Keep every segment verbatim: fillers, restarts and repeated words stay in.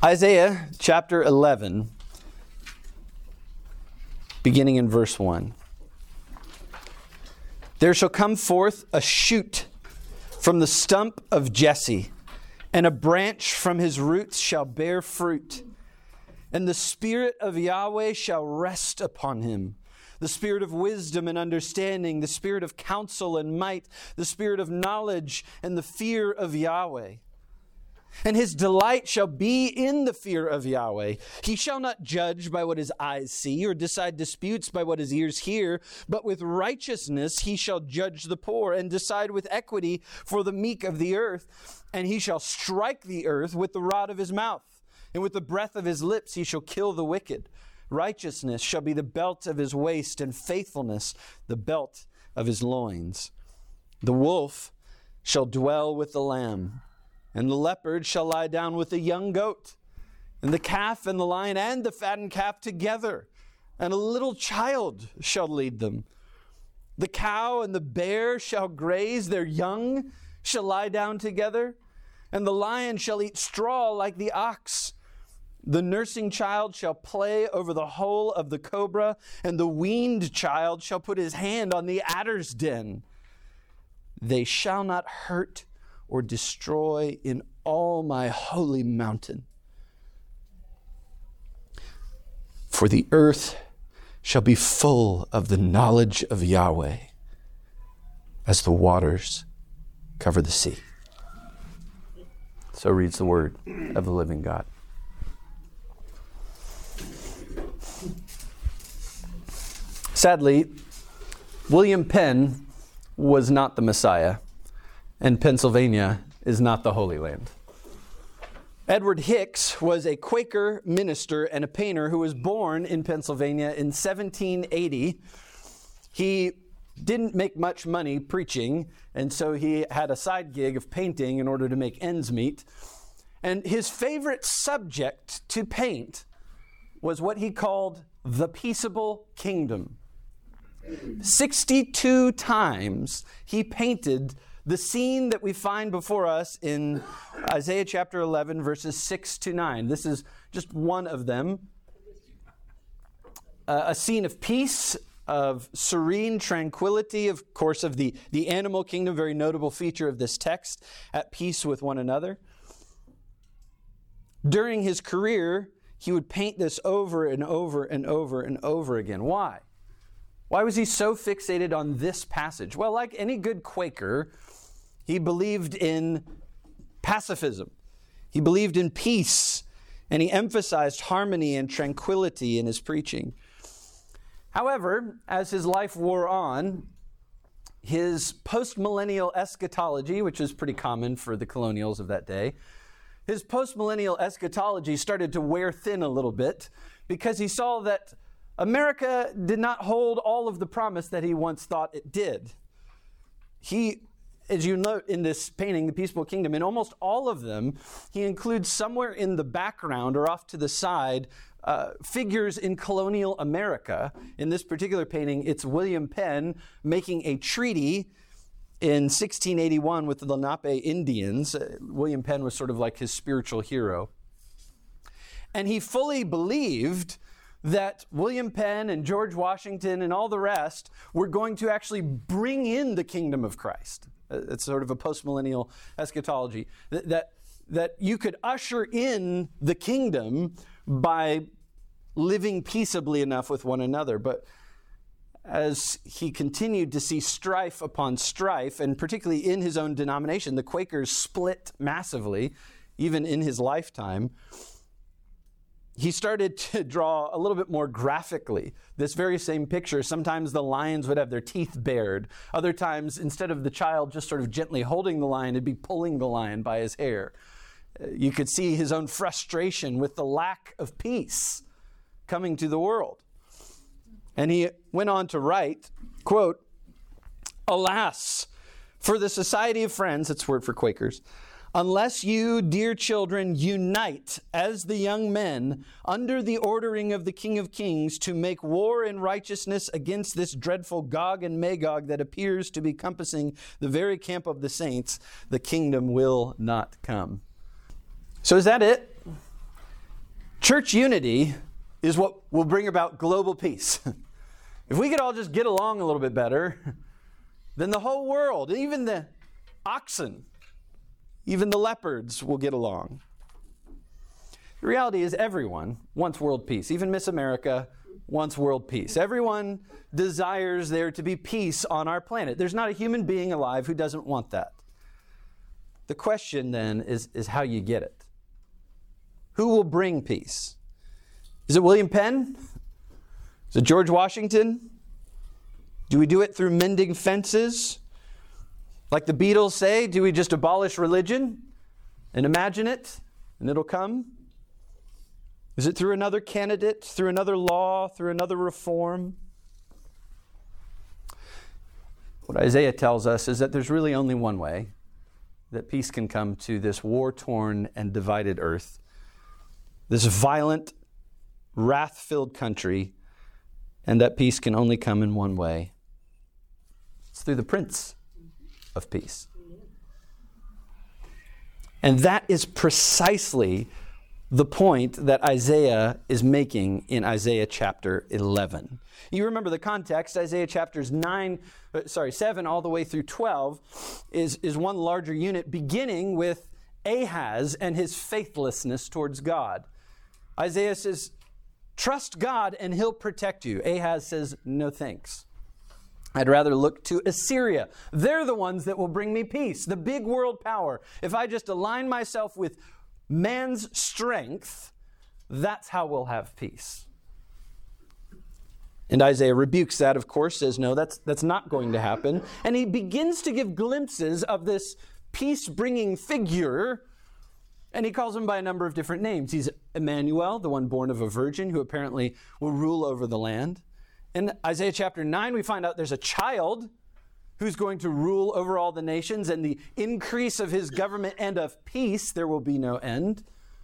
Isaiah chapter eleven, beginning in verse one. There shall come forth a shoot from the stump of Jesse, and a branch from his roots shall bear fruit. And the Spirit of Yahweh shall rest upon him, the Spirit of wisdom and understanding, the Spirit of counsel and might, the Spirit of knowledge and the fear of Yahweh. And his delight shall be in the fear of Yahweh. He shall not judge by what his eyes see, or decide disputes by what his ears hear, but with righteousness he shall judge the poor, and decide with equity for the meek of the earth. And he shall strike the earth with the rod of his mouth, and with the breath of his lips he shall kill the wicked. Righteousness shall be the belt of his waist, and faithfulness the belt of his loins. The wolf shall dwell with the lamb, and the leopard shall lie down with the young goat, and the calf and the lion and the fattened calf together, and a little child shall lead them. The cow and the bear shall graze, their young shall lie down together, and the lion shall eat straw like the ox. The nursing child shall play over the hole of the cobra, and the weaned child shall put his hand on the adder's den. They shall not hurt or destroy in all my holy mountain. For the earth shall be full of the knowledge of Yahweh, as the waters cover the sea. So reads the word of the living God. Sadly, William Penn was not the Messiah, and Pennsylvania is not the Holy Land. Edward Hicks was a Quaker minister and a painter who was born in Pennsylvania in seventeen eighty. He didn't make much money preaching, and so he had a side gig of painting in order to make ends meet. And his favorite subject to paint was what he called the peaceable kingdom. sixty-two times he painted the scene that we find before us in Isaiah chapter eleven, verses six to nine. This is just one of them. Uh, a scene of peace, of serene tranquility, of course, of the, the animal kingdom, very notable feature of this text, at peace with one another. During his career, he would paint this over and over and over and over again. Why? Why was he so fixated on this passage? Well, like any good Quaker, he believed in pacifism. He believed in peace, and he emphasized harmony and tranquility in his preaching. However, as his life wore on, his post-millennial eschatology, which is pretty common for the colonials of that day, his post-millennial eschatology started to wear thin a little bit because he saw that America did not hold all of the promise that he once thought it did. He, as you note in this painting, The Peaceable Kingdom, in almost all of them, he includes somewhere in the background or off to the side uh, figures in colonial America. In this particular painting, it's William Penn making a treaty in sixteen eighty-one with the Lenape Indians. Uh, William Penn was sort of like his spiritual hero. And he fully believed that William Penn and George Washington and all the rest were going to actually bring in the kingdom of Christ. It's sort of a post-millennial eschatology. That, that, that you could usher in the kingdom by living peaceably enough with one another. But as he continued to see strife upon strife, and particularly in his own denomination, the Quakers split massively, even in his lifetime, he started to draw a little bit more graphically this very same picture. Sometimes the lions would have their teeth bared. Other times, instead of the child just sort of gently holding the lion, it'd be pulling the lion by his hair. You could see his own frustration with the lack of peace coming to the world. And he went on to write, quote, "Alas, for the society of friends," that's word for Quakers, "unless you, dear children, unite as the young men under the ordering of the King of Kings to make war in righteousness against this dreadful Gog and Magog that appears to be compassing the very camp of the saints, the kingdom will not come." So is that it? Church unity is what will bring about global peace. If we could all just get along a little bit better, then the whole world, even the oxen, even the leopards will get along. The reality is everyone wants world peace. Even Miss America wants world peace. Everyone desires there to be peace on our planet. There's not a human being alive who doesn't want that. The question then is, is how you get it. Who will bring peace? Is it William Penn? Is it George Washington? Do we do it through mending fences? Like the Beatles say, do we just abolish religion and imagine it and it'll come? Is it through another candidate, through another law, through another reform? What Isaiah tells us is that there's really only one way that peace can come to this war-torn and divided earth, this violent, wrath-filled country, and that peace can only come in one way. It's through the Prince of Peace. And that is precisely the point that Isaiah is making in Isaiah chapter eleven. You remember the context. Isaiah chapters nine, sorry, seven all the way through twelve is, is one larger unit, beginning with Ahaz and his faithlessness towards God. Isaiah says, trust God and he'll protect you. Ahaz says, no thanks. I'd rather look to Assyria. They're the ones that will bring me peace, the big world power. If I just align myself with man's strength, that's how we'll have peace. And Isaiah rebukes that, of course, says, no, that's, that's not going to happen. And he begins to give glimpses of this peace-bringing figure, and he calls him by a number of different names. He's Emmanuel, the one born of a virgin, who apparently will rule over the land. In Isaiah chapter nine, we find out there's a child who's going to rule over all the nations, and the increase of his government and of peace, there will be no end.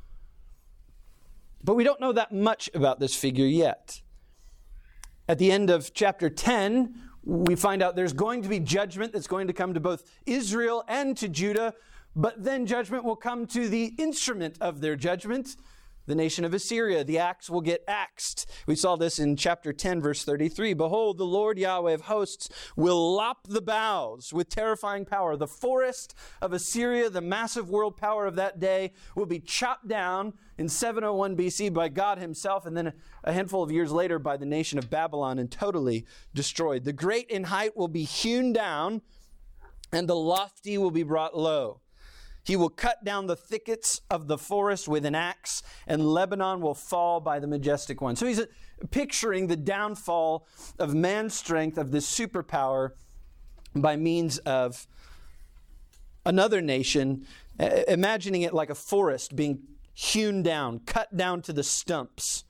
But we don't know that much about this figure yet. At the end of chapter ten, we find out there's going to be judgment that's going to come to both Israel and to Judah, but then judgment will come to the instrument of their judgment, the nation of Assyria. The axe will get axed. We saw this in chapter ten, verse thirty-three. Behold, the Lord Yahweh of hosts will lop the boughs with terrifying power. The forest of Assyria, the massive world power of that day, will be chopped down in seven oh one B C by God himself, and then a handful of years later by the nation of Babylon, and totally destroyed. The great in height will be hewn down, and the lofty will be brought low. He will cut down the thickets of the forest with an axe, and Lebanon will fall by the majestic one. So he's picturing the downfall of man's strength, of this superpower, by means of another nation, imagining it like a forest being hewn down, cut down to the stumps.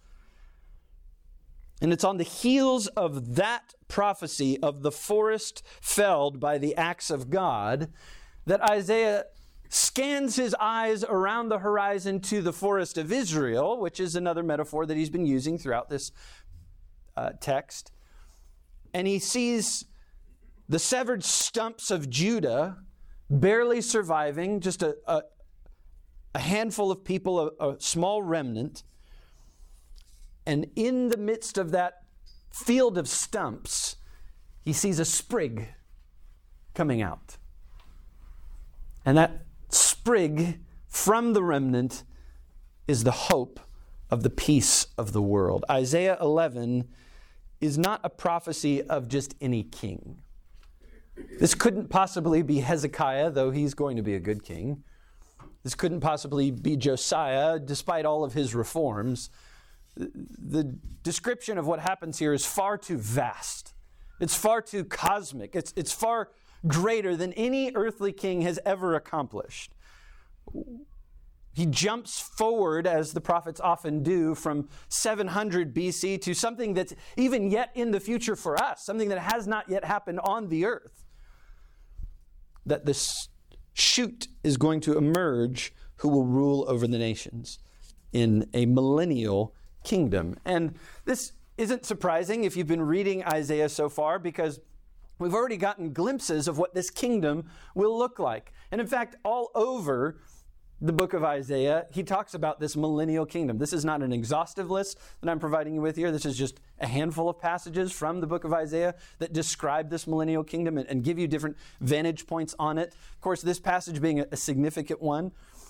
And it's on the heels of that prophecy of the forest felled by the axe of God that Isaiah scans his eyes around the horizon to the forest of Israel, which is another metaphor that he's been using throughout this uh, text. And he sees the severed stumps of Judah barely surviving, just a, a, a handful of people, a, a small remnant. And in the midst of that field of stumps, he sees a sprig coming out. And that sprig from the remnant is the hope of the peace of the world. Isaiah eleven is not a prophecy of just any king. This couldn't possibly be Hezekiah, though he's going to be a good king. This couldn't possibly be Josiah, despite all of his reforms. The description of what happens here is far too vast. It's far too cosmic. It's, it's far greater than any earthly king has ever accomplished. He jumps forward, as the prophets often do, from seven hundred B C to something that's even yet in the future for us, something that has not yet happened on the earth. That this shoot is going to emerge who will rule over the nations in a millennial kingdom. And this isn't surprising if you've been reading Isaiah so far, because we've already gotten glimpses of what this kingdom will look like. And in fact, all over the book of Isaiah, he talks about this millennial kingdom. This is not an exhaustive list that I'm providing you with here. This is just a handful of passages from the book of Isaiah that describe this millennial kingdom and, and give you different vantage points on it. Of course, this passage being a, a significant one.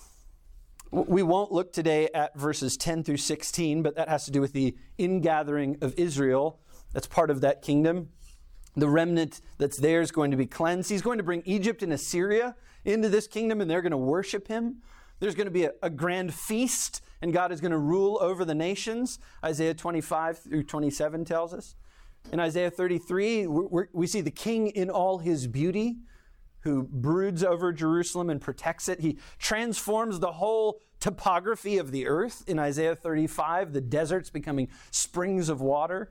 We won't look today at verses ten through sixteen, but that has to do with the ingathering of Israel. That's part of that kingdom. The remnant that's there is going to be cleansed. He's going to bring Egypt and Assyria into this kingdom, and they're going to worship him. There's going to be a, a grand feast, and God is going to rule over the nations. Isaiah twenty-five through twenty-seven tells us. In Isaiah thirty-three, we're, we're, we see the king in all his beauty, who broods over Jerusalem and protects it. He transforms the whole topography of the earth. In Isaiah thirty-five, the deserts becoming springs of water,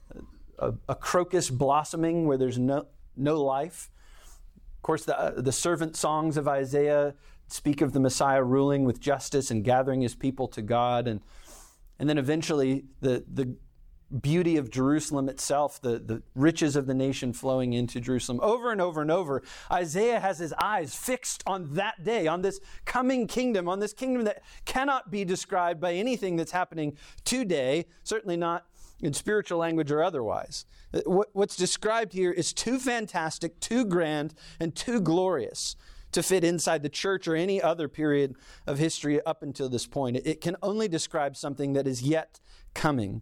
a, a crocus blossoming where there's no, no life. Of course, the, uh, the servant songs of Isaiah speak of the Messiah ruling with justice and gathering his people to God. And, and then eventually the, the beauty of Jerusalem itself, the, the riches of the nation flowing into Jerusalem. Over and over and over, Isaiah has his eyes fixed on that day, on this coming kingdom, on this kingdom that cannot be described by anything that's happening today, certainly not in spiritual language or otherwise. What, what's described here is too fantastic, too grand, and too glorious to fit inside the church or any other period of history up until this point. It can only describe something that is yet coming.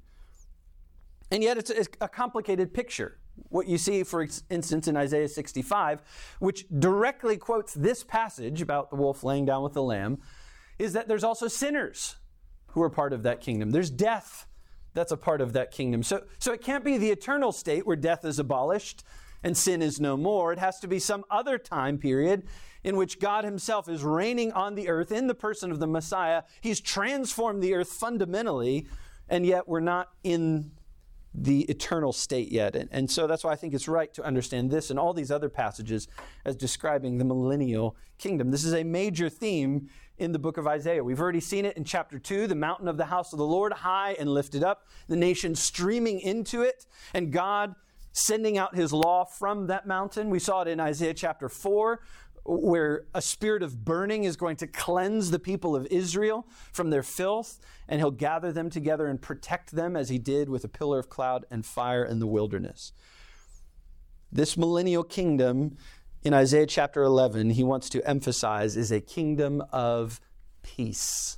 And yet it's a complicated picture. What you see, for instance, in Isaiah sixty-five, which directly quotes this passage about the wolf laying down with the lamb, is that there's also sinners who are part of that kingdom. There's death that's a part of that kingdom. So, so it can't be the eternal state where death is abolished and sin is no more. It has to be some other time period in which God himself is reigning on the earth in the person of the Messiah. He's transformed the earth fundamentally, and yet we're not in the eternal state yet. And, and so that's why I think it's right to understand this and all these other passages as describing the millennial kingdom. This is a major theme in the book of Isaiah. We've already seen it in chapter two, the mountain of the house of the Lord, high and lifted up, the nation streaming into it, and God sending out his law from that mountain. We saw it in Isaiah chapter four, where a spirit of burning is going to cleanse the people of Israel from their filth, and he'll gather them together and protect them as he did with a pillar of cloud and fire in the wilderness. This millennial kingdom in Isaiah chapter eleven, he wants to emphasize, is a kingdom of peace.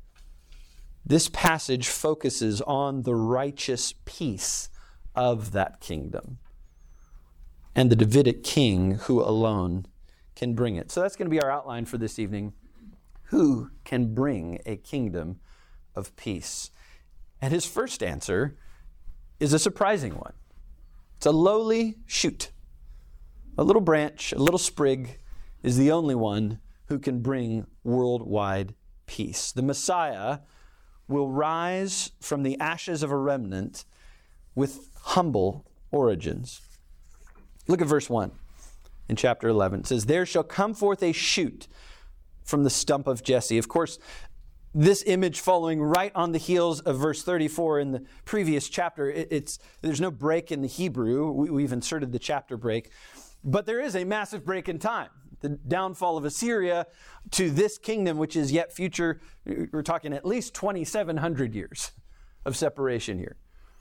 This passage focuses on the righteous peace of that kingdom and the Davidic king who alone can bring it. So that's going to be our outline for this evening. Who can bring a kingdom of peace? And his first answer is a surprising one. It's a lowly shoot. A little branch, a little sprig is the only one who can bring worldwide peace. The Messiah will rise from the ashes of a remnant with humble origins. Look at verse one. In chapter eleven, it says, "There shall come forth a shoot from the stump of Jesse." Of course, this image following right on the heels of verse thirty-four in the previous chapter. It, it's there's no break in the Hebrew. We, we've inserted the chapter break. But there is a massive break in time. The downfall of Assyria to this kingdom, which is yet future. We're talking at least twenty-seven hundred years of separation here.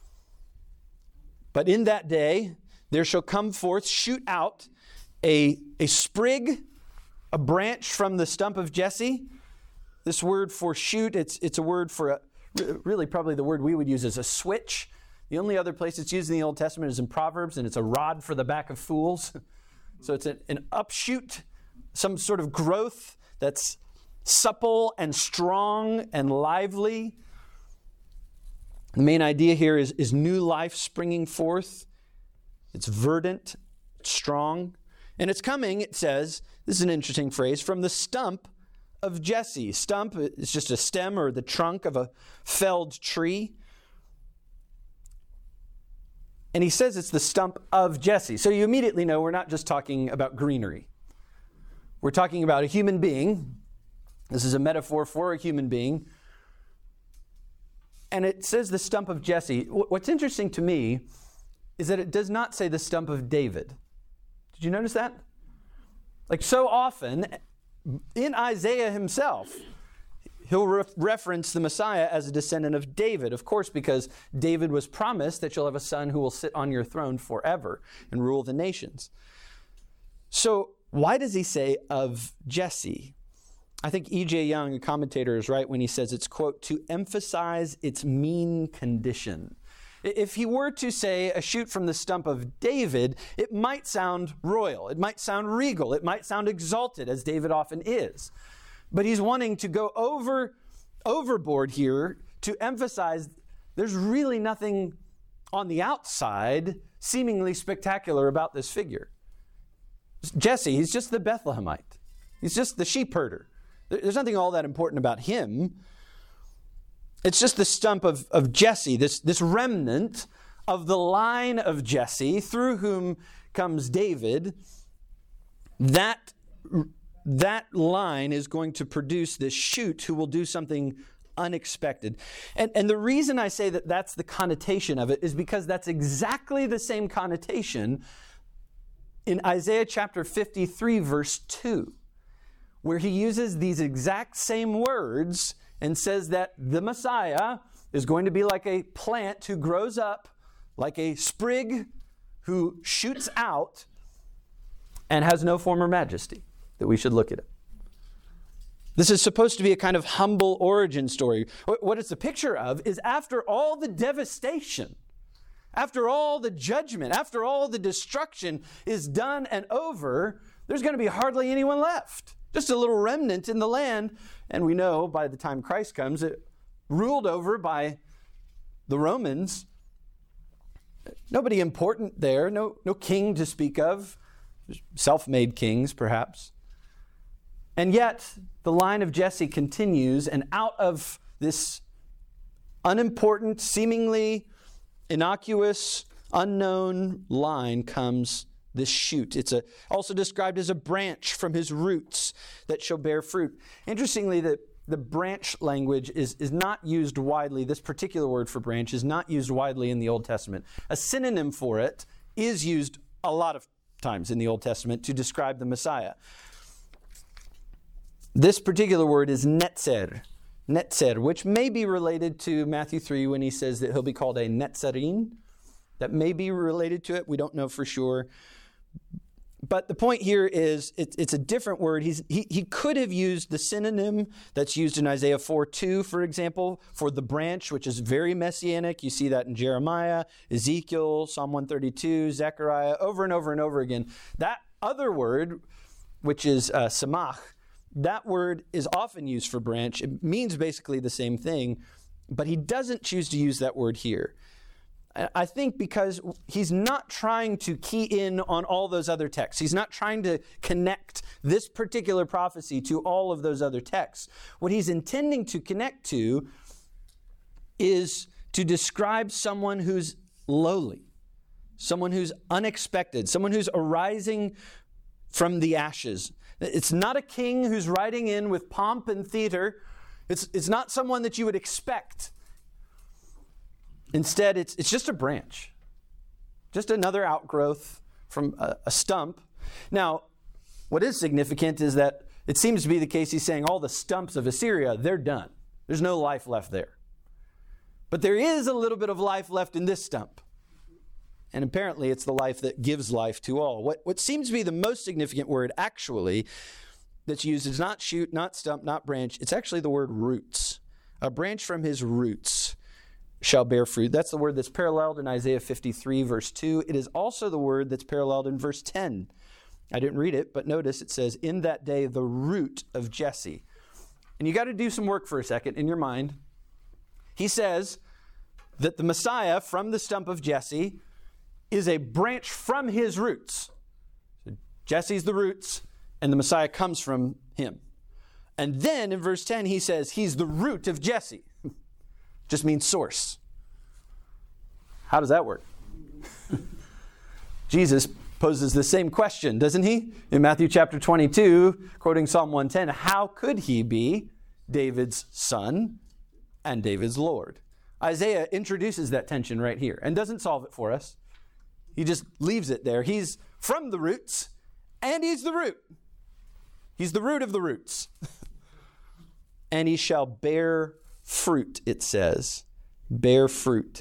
But in that day, there shall come forth, shoot out, A, a sprig, a branch from the stump of Jesse. This word for shoot, it's, it's a word for, a, really probably the word we would use is a switch. The only other place it's used in the Old Testament is in Proverbs, and it's a rod for the back of fools. So it's an, an upshoot, some sort of growth that's supple and strong and lively. The main idea here is, is new life springing forth. It's verdant, strong. And it's coming, it says, this is an interesting phrase, from the stump of Jesse. Stump is just a stem or the trunk of a felled tree. And he says it's the stump of Jesse. So you immediately know we're not just talking about greenery. We're talking about a human being. This is a metaphor for a human being. And it says the stump of Jesse. What's interesting to me is that it does not say the stump of David. Did you notice that? Like so often, in Isaiah himself, he'll re- reference the Messiah as a descendant of David, of course, because David was promised that you'll have a son who will sit on your throne forever and rule the nations. So why does he say of Jesse? I think E J Young, a commentator, is right when he says it's, quote, to emphasize its mean condition. If he were to say a shoot from the stump of David, it might sound royal. It might sound regal. It might sound exalted, as David often is. But he's wanting to go over overboard here to emphasize there's really nothing on the outside seemingly spectacular about this figure. Jesse, he's just the Bethlehemite. He's just the sheep herder. There's nothing all that important about him. It's just the stump of, of Jesse, this, this remnant of the line of Jesse through whom comes David. That, that line is going to produce this shoot who will do something unexpected. And, and the reason I say that that's the connotation of it is because that's exactly the same connotation in Isaiah chapter fifty-three, verse two, where he uses these exact same words and says that the Messiah is going to be like a plant who grows up, like a sprig who shoots out and has no form or majesty, that we should look at it. This is supposed to be a kind of humble origin story. What it's a picture of is after all the devastation, after all the judgment, after all the destruction is done and over, there's going to be hardly anyone left. Just a little remnant in the land. And we know by the time Christ comes, it ruled over by the Romans. Nobody important there, no, no king to speak of, self-made kings perhaps. And yet the line of Jesse continues, and out of this unimportant, seemingly innocuous, unknown line comes this shoot. It's a, also described as a branch from his roots that shall bear fruit. Interestingly, the, the branch language is, is not used widely. This particular word for branch is not used widely in the Old Testament. A synonym for it is used a lot of times in the Old Testament to describe the Messiah. This particular word is netzer, netzer, which may be related to Matthew three when he says that he'll be called a Netzarim. That may be related to it. We don't know for sure. But the point here is it, it's a different word. He's, he, he could have used the synonym that's used in Isaiah four two, for example, for the branch, which is very messianic. You see that in Jeremiah, Ezekiel, Psalm one thirty-two, Zechariah, over and over and over again. That other word, which is uh, samach, that word is often used for branch. It means basically the same thing, but he doesn't choose to use that word here. I think because he's not trying to key in on all those other texts. He's not trying to connect this particular prophecy to all of those other texts. What he's intending to connect to is to describe someone who's lowly, someone who's unexpected, someone who's arising from the ashes. It's not a king who's riding in with pomp and theater. It's, it's not someone that you would expect. Instead, it's, it's just a branch, just another outgrowth from a, a stump. Now, what is significant is that it seems to be the case he's saying all the stumps of Assyria, they're done. There's no life left there. But there is a little bit of life left in this stump. And apparently it's the life that gives life to all. What, what seems to be the most significant word actually that's used is not shoot, not stump, not branch. It's actually the word roots. A branch from his roots shall bear fruit. That's the word that's paralleled in Isaiah fifty-three, verse two. It is also the word that's paralleled in verse ten. I didn't read it, but notice it says, in that day, the root of Jesse. And you got to do some work for a second in your mind. He says that the Messiah from the stump of Jesse is a branch from his roots. So Jesse's the roots, and the Messiah comes from him. And then in verse ten, he says he's the root of Jesse. Just means source. How does that work? Jesus poses the same question, doesn't he? In Matthew chapter twenty-two, quoting Psalm one ten, how could he be David's son and David's Lord? Isaiah introduces that tension right here and doesn't solve it for us. He just leaves it there. He's from the roots and he's the root. He's the root of the roots. And he shall bear fruit, it says. Bear fruit.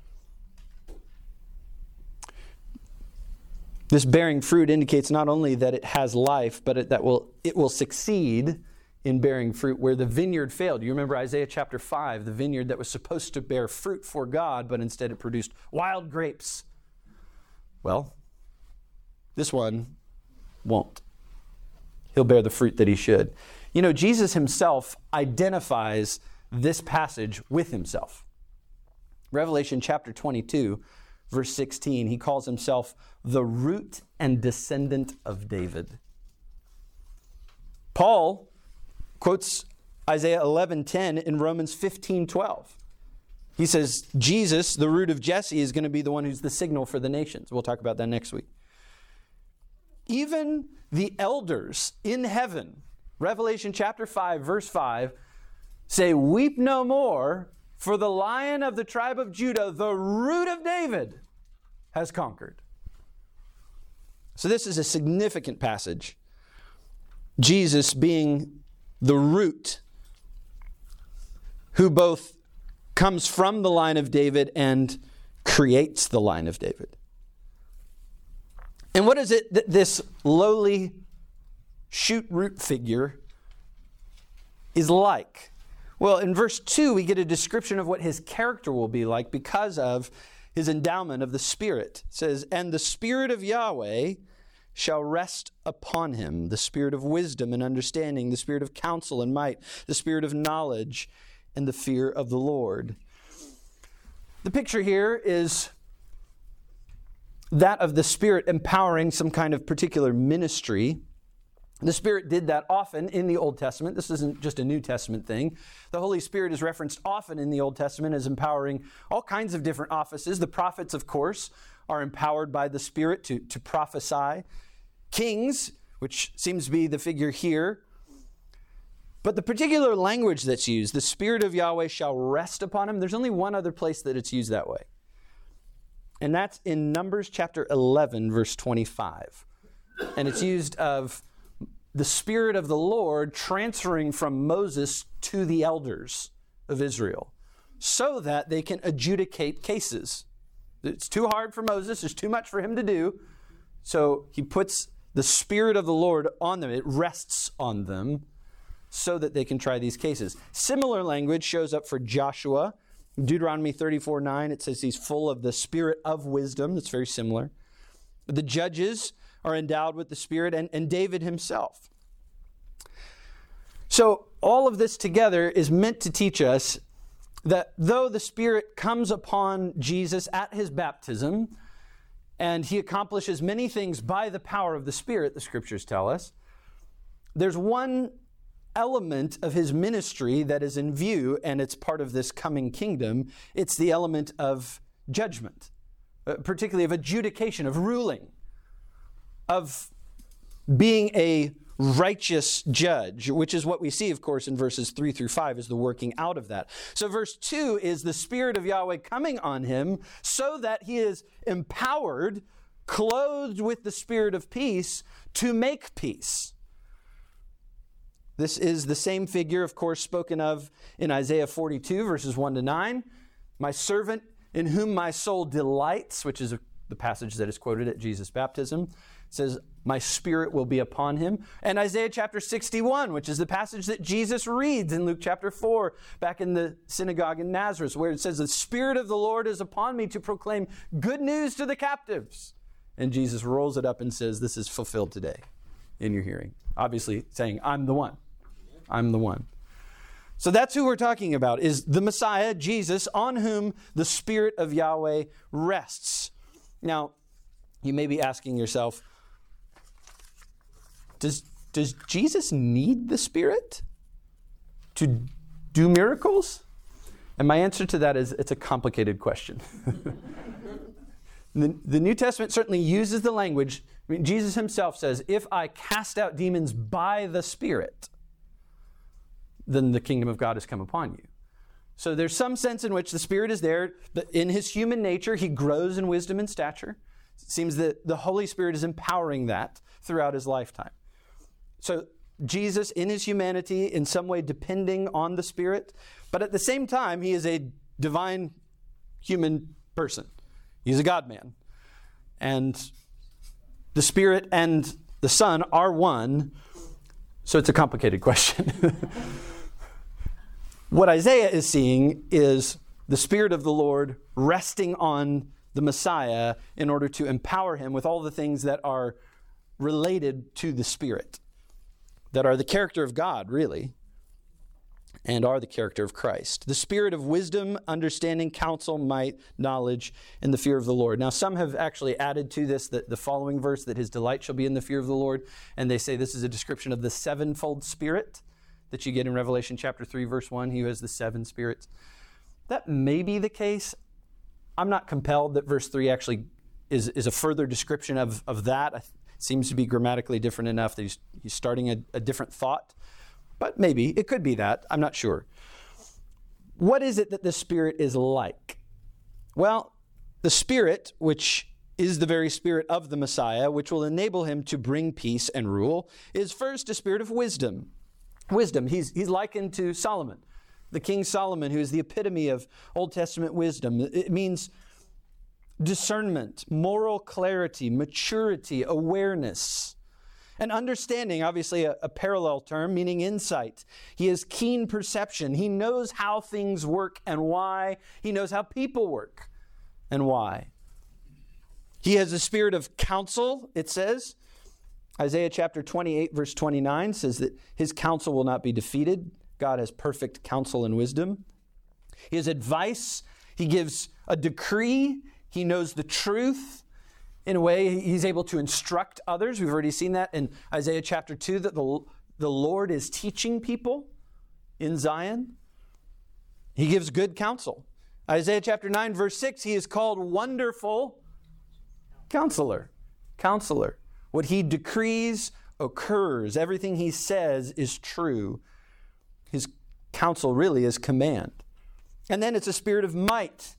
This bearing fruit indicates not only that it has life, but it, that will it will succeed in bearing fruit where the vineyard failed. You remember Isaiah chapter five, the vineyard that was supposed to bear fruit for God, but instead it produced wild grapes. Well, this one won't. He'll bear the fruit that he should. You know, Jesus himself identifies this passage with himself. Revelation chapter twenty-two, verse sixteen, he calls himself the root and descendant of David. Paul quotes Isaiah eleven ten in Romans fifteen twelve. He says, Jesus, the root of Jesse, is going to be the one who's the signal for the nations. We'll talk about that next week. Even the elders in heaven, Revelation chapter five, verse five, say, weep no more, for the Lion of the tribe of Judah, the root of David, has conquered. So this is a significant passage. Jesus being the root who both comes from the line of David and creates the line of David. And what is it that this lowly shoot root figure is like? Well, in verse two, we get a description of what his character will be like because of his endowment of the Spirit. It says, and the Spirit of Yahweh shall rest upon him, the Spirit of wisdom and understanding, the Spirit of counsel and might, the Spirit of knowledge and the fear of the Lord. The picture here is that of the Spirit empowering some kind of particular ministry. The Spirit did that often in the Old Testament. This isn't just a New Testament thing. The Holy Spirit is referenced often in the Old Testament as empowering all kinds of different offices. The prophets, of course, are empowered by the Spirit to, to prophesy. Kings, which seems to be the figure here. But the particular language that's used, the Spirit of Yahweh shall rest upon him, there's only one other place that it's used that way. And that's in Numbers chapter eleven, verse twenty-five. And it's used of the Spirit of the Lord transferring from Moses to the elders of Israel so that they can adjudicate cases. It's too hard for Moses. There's too much for him to do. So he puts the Spirit of the Lord on them. It rests on them so that they can try these cases. Similar language shows up for Joshua. Deuteronomy thirty-four nine, it says he's full of the Spirit of wisdom. That's very similar. The judges are endowed with the Spirit, and, and David himself. So all of this together is meant to teach us that though the Spirit comes upon Jesus at his baptism, and he accomplishes many things by the power of the Spirit, the Scriptures tell us, there's one element of his ministry that is in view, and it's part of this coming kingdom. It's the element of judgment, particularly of adjudication, of ruling, of being a righteous judge, which is what we see, of course, in verses three through five, is the working out of that. So verse two is the Spirit of Yahweh coming on him so that he is empowered, clothed with the Spirit of peace to make peace. This is the same figure, of course, spoken of in Isaiah forty-two, verses one to nine. My servant in whom my soul delights, which is the passage that is quoted at Jesus' baptism, says, my Spirit will be upon him. And Isaiah chapter sixty-one, which is the passage that Jesus reads in Luke chapter four, back in the synagogue in Nazareth, where it says, the Spirit of the Lord is upon me to proclaim good news to the captives. And Jesus rolls it up and says, this is fulfilled today in your hearing. Obviously saying, I'm the one. I'm the one. So that's who we're talking about, is the Messiah, Jesus, on whom the Spirit of Yahweh rests. Now, you may be asking yourself, does, does Jesus need the Spirit to do miracles? And my answer to that is, it's a complicated question. the, the New Testament certainly uses the language. I mean, Jesus himself says, if I cast out demons by the Spirit, then the kingdom of God has come upon you. So there's some sense in which the Spirit is there, but in his human nature, he grows in wisdom and stature. It seems that the Holy Spirit is empowering that throughout his lifetime. So Jesus in his humanity in some way depending on the Spirit, but at the same time, he is a divine human person. He's a God-man. And the Spirit and the Son are one, so it's a complicated question. What Isaiah is seeing is the Spirit of the Lord resting on the Messiah in order to empower him with all the things that are related to the Spirit, that are the character of God, really, and are the character of Christ. The spirit of wisdom, understanding, counsel, might, knowledge, and the fear of the Lord. Now, some have actually added to this the, the following verse, that his delight shall be in the fear of the Lord, and they say this is a description of the sevenfold Spirit that you get in Revelation chapter three, verse one. He who has the seven spirits. That may be the case. I'm not compelled that verse three actually is, is a further description of, of that. It seems to be grammatically different enough that he's, he's starting a, a different thought. But maybe, it could be that. I'm not sure. What is it that the Spirit is like? Well, the Spirit, which is the very Spirit of the Messiah, which will enable him to bring peace and rule, is first a spirit of wisdom. Wisdom, he's, he's likened to Solomon. The King Solomon, who is the epitome of Old Testament wisdom. It means discernment, moral clarity, maturity, awareness. And understanding, obviously a, a parallel term, meaning insight. He has keen perception. He knows how things work and why. He knows how people work and why. He has a spirit of counsel, it says. Isaiah chapter twenty-eight, verse twenty-nine says that his counsel will not be defeated. God has perfect counsel and wisdom. He has advice. He gives a decree. He knows the truth. In a way, he's able to instruct others. We've already seen that in Isaiah chapter two, that the, the Lord is teaching people in Zion. He gives good counsel. Isaiah chapter nine, verse six, he is called Wonderful Counselor. Counselor. What he decrees occurs. Everything he says is true. His counsel really is command. And then it's a spirit of might.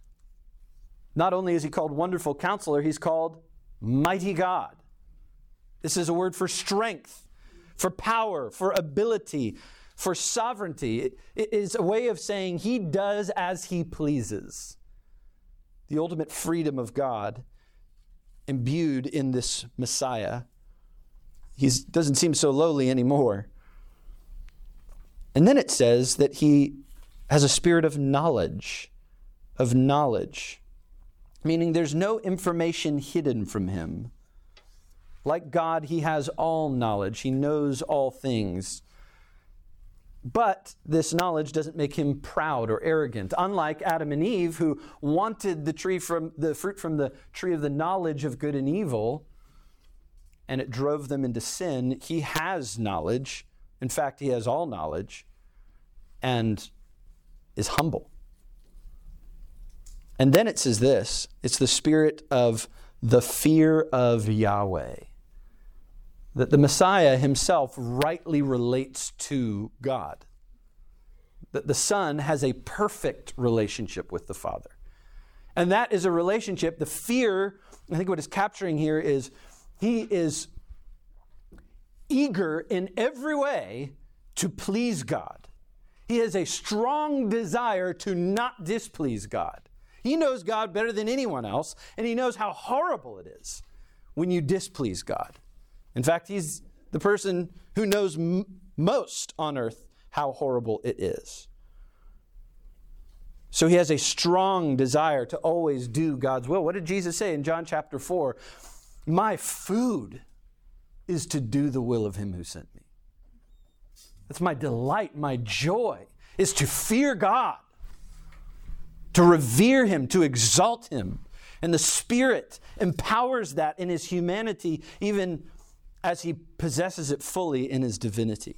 Not only is he called Wonderful Counselor, he's called Mighty God. This is a word for strength, for power, for ability, for sovereignty. It, it is a way of saying he does as he pleases. The ultimate freedom of God imbued in this Messiah. He doesn't seem so lowly anymore. And then it says that he has a spirit of knowledge, of knowledge. Meaning there's no information hidden from him. Like God, he has all knowledge. He knows all things. But this knowledge doesn't make him proud or arrogant. Unlike Adam and Eve, who wanted the tree from the fruit from the tree of the knowledge of good and evil, and it drove them into sin, he has knowledge. In fact, he has all knowledge and is humble. And then it says this, it's the spirit of the fear of Yahweh. That the Messiah himself rightly relates to God. That the Son has a perfect relationship with the Father. And that is a relationship, the fear, I think what is capturing here is he is eager in every way to please God. He has a strong desire to not displease God. He knows God better than anyone else, and he knows how horrible it is when you displease God. In fact, he's the person who knows m- most on earth how horrible it is. So he has a strong desire to always do God's will. What did Jesus say in John chapter four? My food is to do the will of him who sent me. That's my delight, my joy, is to fear God, to revere him, to exalt him. And the Spirit empowers that in his humanity, even as he possesses it fully in his divinity.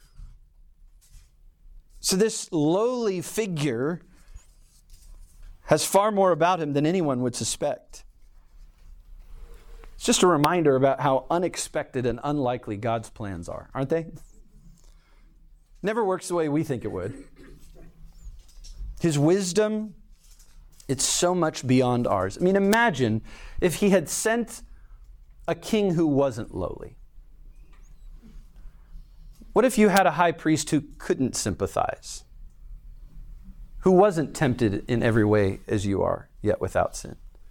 So this lowly figure has far more about him than anyone would suspect. It's just a reminder about how unexpected and unlikely God's plans are, aren't they? Never works the way we think it would. His wisdom, it's so much beyond ours. I mean, imagine if he had sent a king who wasn't lowly. What if you had a high priest who couldn't sympathize? Who wasn't tempted in every way as you are, yet without sin?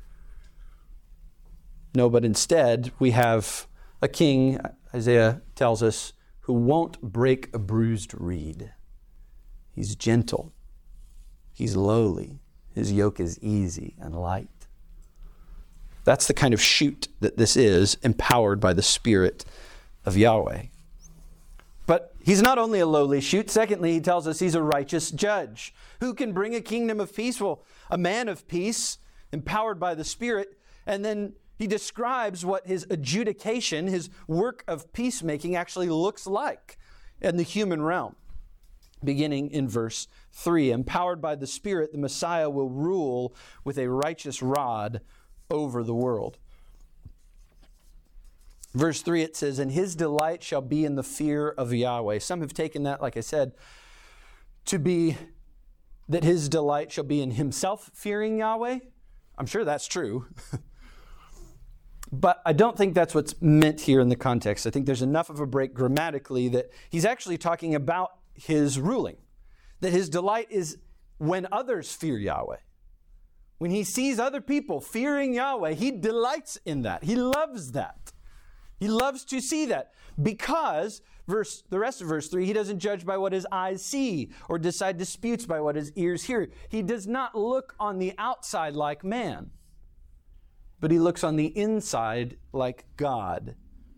No, but instead we have a king, Isaiah tells us, who won't break a bruised reed. He's gentle. He's lowly. His yoke is easy and light. That's the kind of shoot that this is, empowered by the Spirit of Yahweh. But he's not only a lowly shoot. Secondly, he tells us he's a righteous judge. Who can bring a kingdom of peace? Well, a man of peace, empowered by the Spirit. And then he describes what his adjudication, his work of peacemaking actually looks like in the human realm. Beginning in verse three, empowered by the Spirit, the Messiah will rule with a righteous rod over the world. Verse three, it says, and his delight shall be in the fear of Yahweh. Some have taken that, like I said, to be that his delight shall be in himself fearing Yahweh. I'm sure that's true. But I don't think that's what's meant here in the context. I think there's enough of a break grammatically that he's actually talking about his ruling. That his delight is when others fear Yahweh. When he sees other people fearing Yahweh, he delights in that. He loves that. He loves to see that because, verse, the rest of verse three, he doesn't judge by what his eyes see or decide disputes by what his ears hear. He does not look on the outside like man, but he looks on the inside like God.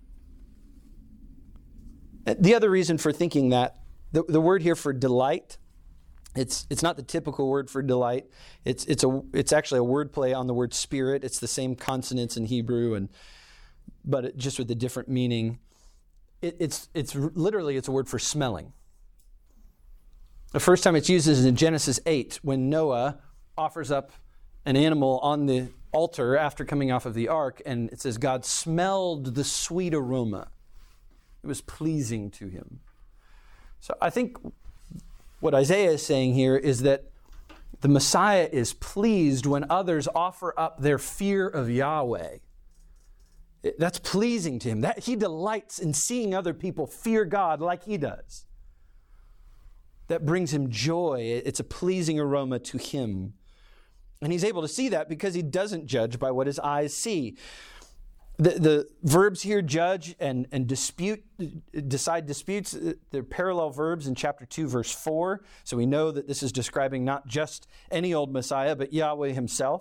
The other reason for thinking that, the, the word here for delight, It's it's not the typical word for delight. It's it's a it's actually a word play on the word spirit. It's the same consonants in Hebrew, and but it, just with a different meaning. It, it's it's literally it's a word for smelling. The first time it's used is in Genesis eight, when Noah offers up an animal on the altar after coming off of the ark, and it says God smelled the sweet aroma. It was pleasing to him. So I think what Isaiah is saying here is that the Messiah is pleased when others offer up their fear of Yahweh. That's pleasing to him. That he delights in seeing other people fear God like he does. That brings him joy. It's a pleasing aroma to him. And he's able to see that because he doesn't judge by what his eyes see. The, the verbs here, judge and, and dispute, decide disputes, they're parallel verbs in chapter two, verse four. So we know that this is describing not just any old Messiah, but Yahweh himself.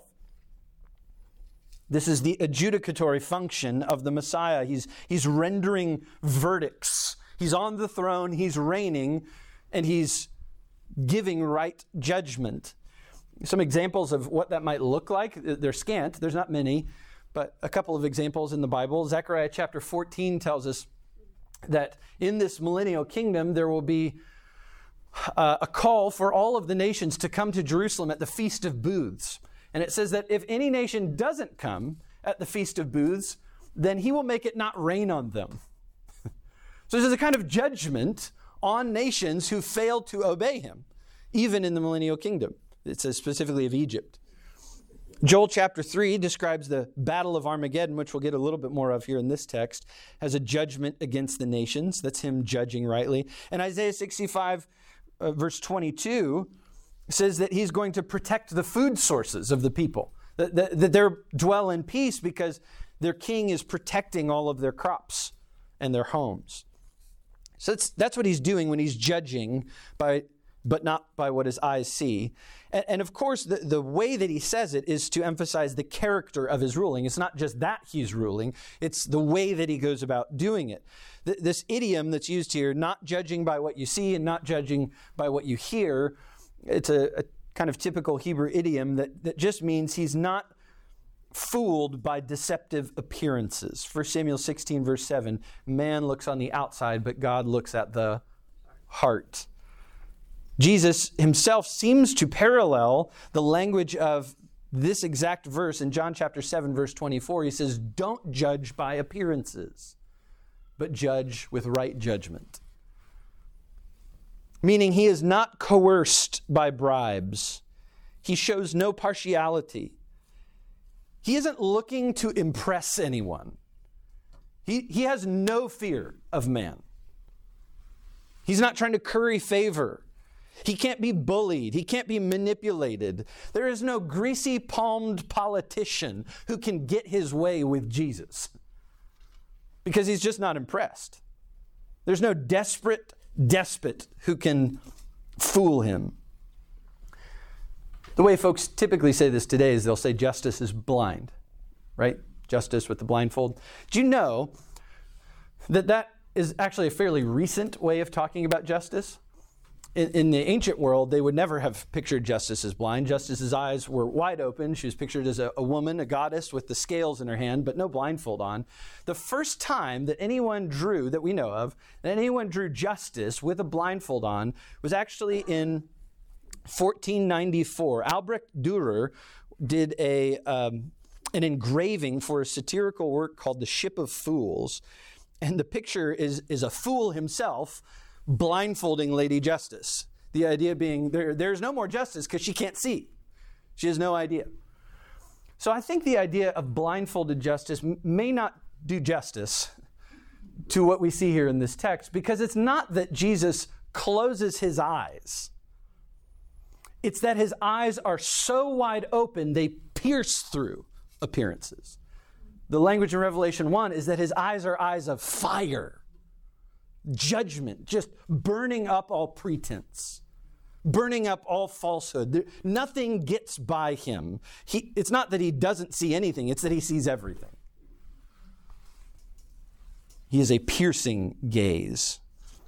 This is the adjudicatory function of the Messiah. He's, he's rendering verdicts. He's on the throne, he's reigning, and he's giving right judgment. Some examples of what that might look like, they're scant, there's not many. But a couple of examples in the Bible. Zechariah chapter fourteen tells us that in this millennial kingdom there will be uh, a call for all of the nations to come to Jerusalem at the Feast of Booths. And it says that if any nation doesn't come at the Feast of Booths, then he will make it not rain on them. So this is a kind of judgment on nations who failed to obey him, even in the millennial kingdom. It says specifically of Egypt. Joel chapter three describes the battle of Armageddon, which we'll get a little bit more of here in this text, as a judgment against the nations. That's him judging rightly. And Isaiah sixty-five, uh, verse twenty-two, says that he's going to protect the food sources of the people, that, that, that they dwell in peace because their king is protecting all of their crops and their homes. So that's, that's what he's doing when he's judging by but not by what his eyes see. And, and of course, the, the way that he says it is to emphasize the character of his ruling. It's not just that he's ruling, it's the way that he goes about doing it. Th- this idiom that's used here, not judging by what you see and not judging by what you hear, it's a, a kind of typical Hebrew idiom that, that just means he's not fooled by deceptive appearances. First Samuel sixteen, verse seven, man looks on the outside, but God looks at the heart. Jesus himself seems to parallel the language of this exact verse in John chapter seven, verse twenty-four. He says, don't judge by appearances, but judge with right judgment. Meaning he is not coerced by bribes. He shows no partiality. He isn't looking to impress anyone. He, he has no fear of man. He's not trying to curry favor. He can't be bullied. He can't be manipulated. There is no greasy-palmed politician who can get his way with Jesus because he's just not impressed. There's no desperate despot who can fool him. The way folks typically say this today is they'll say justice is blind, right? Justice with the blindfold. Do you know that that is actually a fairly recent way of talking about justice? In, in the ancient world, they would never have pictured justice as blind. Justice's eyes were wide open. She was pictured as a, a woman, a goddess with the scales in her hand, but no blindfold on. The first time that anyone drew, that we know of, that anyone drew justice with a blindfold on was actually in fourteen ninety-four. Albrecht Dürer did a um, an engraving for a satirical work called The Ship of Fools. And the picture is, is a fool himself blindfolding Lady Justice. The idea being there, there's no more justice because she can't see. She has no idea. So I think the idea of blindfolded justice m- may not do justice to what we see here in this text, because it's not that Jesus closes his eyes. It's that his eyes are so wide open they pierce through appearances. The language in Revelation one is that his eyes are eyes of fire, judgment, just burning up all pretense, burning up all falsehood. There, nothing gets by him. He, it's not that he doesn't see anything, it's that he sees everything. He is a piercing gaze.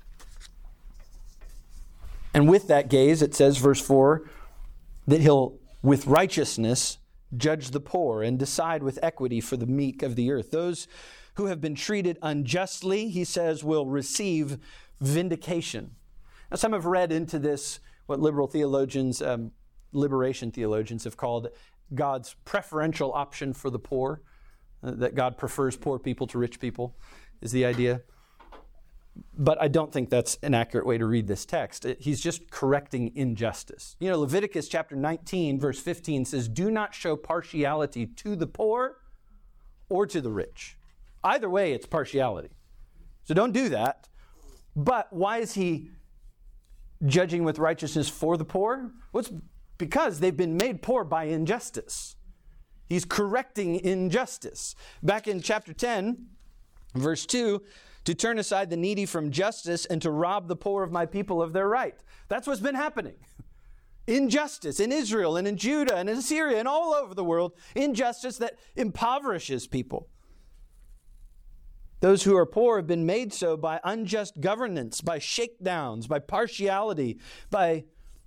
And with that gaze, it says, verse four, that he'll, with righteousness, judge the poor and decide with equity for the meek of the earth. Those who have been treated unjustly, he says, will receive vindication. Now, some have read into this what liberal theologians, um, liberation theologians have called God's preferential option for the poor, uh, that God prefers poor people to rich people, is the idea. But I don't think that's an accurate way to read this text. It, he's just correcting injustice. You know, Leviticus chapter nineteen, verse fifteen says, do not show partiality to the poor or to the rich. Either way, it's partiality. So don't do that. But why is he judging with righteousness for the poor? Well, it's because they've been made poor by injustice. He's correcting injustice. Back in chapter ten, verse two, to turn aside the needy from justice and to rob the poor of my people of their right. That's what's been happening. Injustice in Israel and in Judah and in Assyria and all over the world. Injustice that impoverishes people. Those who are poor have been made so by unjust governance, by shakedowns, by partiality, by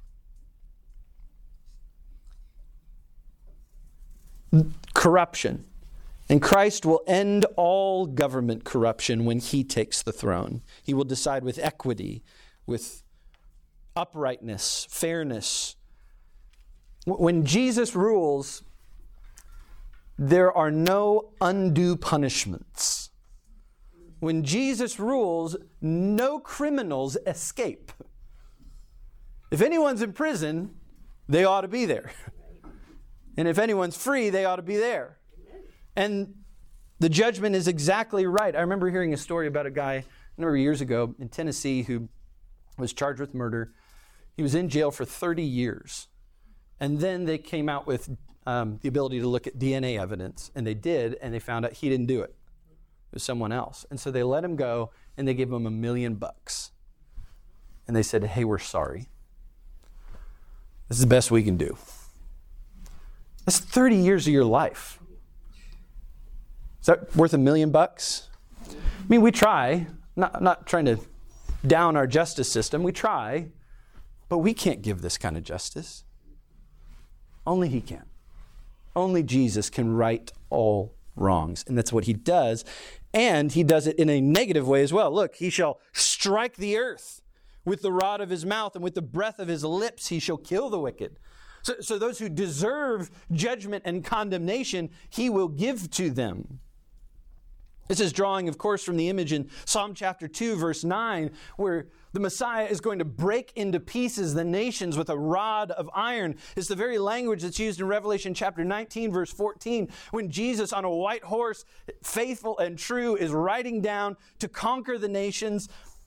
corruption. And Christ will end all government corruption when he takes the throne. He will decide with equity, with uprightness, fairness. When Jesus rules, there are no undue punishments. When Jesus rules, no criminals escape. If anyone's in prison, they ought to be there. And if anyone's free, they ought to be there. And the judgment is exactly right. I remember hearing a story about a guy a number of years ago in Tennessee who was charged with murder. He was in jail for thirty years. And then they came out with um, the ability to look at D N A evidence. And they did, and they found out he didn't do it. It was someone else. And so they let him go, and they gave him a million bucks. And they said, hey, we're sorry. This is the best we can do. That's thirty years of your life. Is that worth a million bucks? I mean, we try. Not, I'm not trying to down our justice system. We try. But we can't give this kind of justice. Only he can. Only Jesus can right all wrongs. And that's what he does. And he does it in a negative way as well. Look, he shall strike the earth with the rod of his mouth, and with the breath of his lips he shall kill the wicked. So, so those who deserve judgment and condemnation, he will give to them. This is drawing, of course, from the image in Psalm chapter two, verse nine, where the Messiah is going to break into pieces the nations with a rod of iron. It's the very language that's used in Revelation chapter nineteen, verse fourteen, when Jesus on a white horse, faithful and true, is riding down to conquer the nations.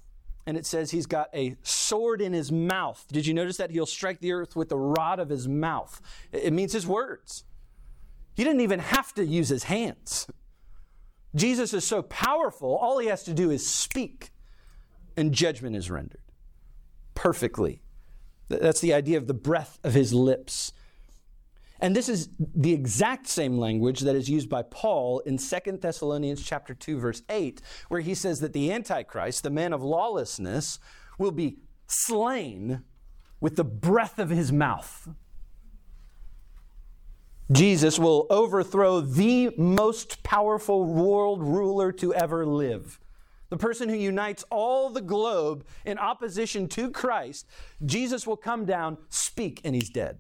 and it says he's got a sword in his mouth. Did you notice that? He'll strike the earth with the rod of his mouth. It means his words. He didn't even have to use his hands. Jesus is so powerful, all he has to do is speak, and judgment is rendered perfectly. That's the idea of the breath of his lips. And this is the exact same language that is used by Paul in Second Thessalonians chapter two, verse eight, where he says that the Antichrist, the man of lawlessness, will be slain with the breath of his mouth. Jesus will overthrow the most powerful world ruler to ever live. The person who unites all the globe in opposition to Christ. Jesus will come down, speak, and he's dead.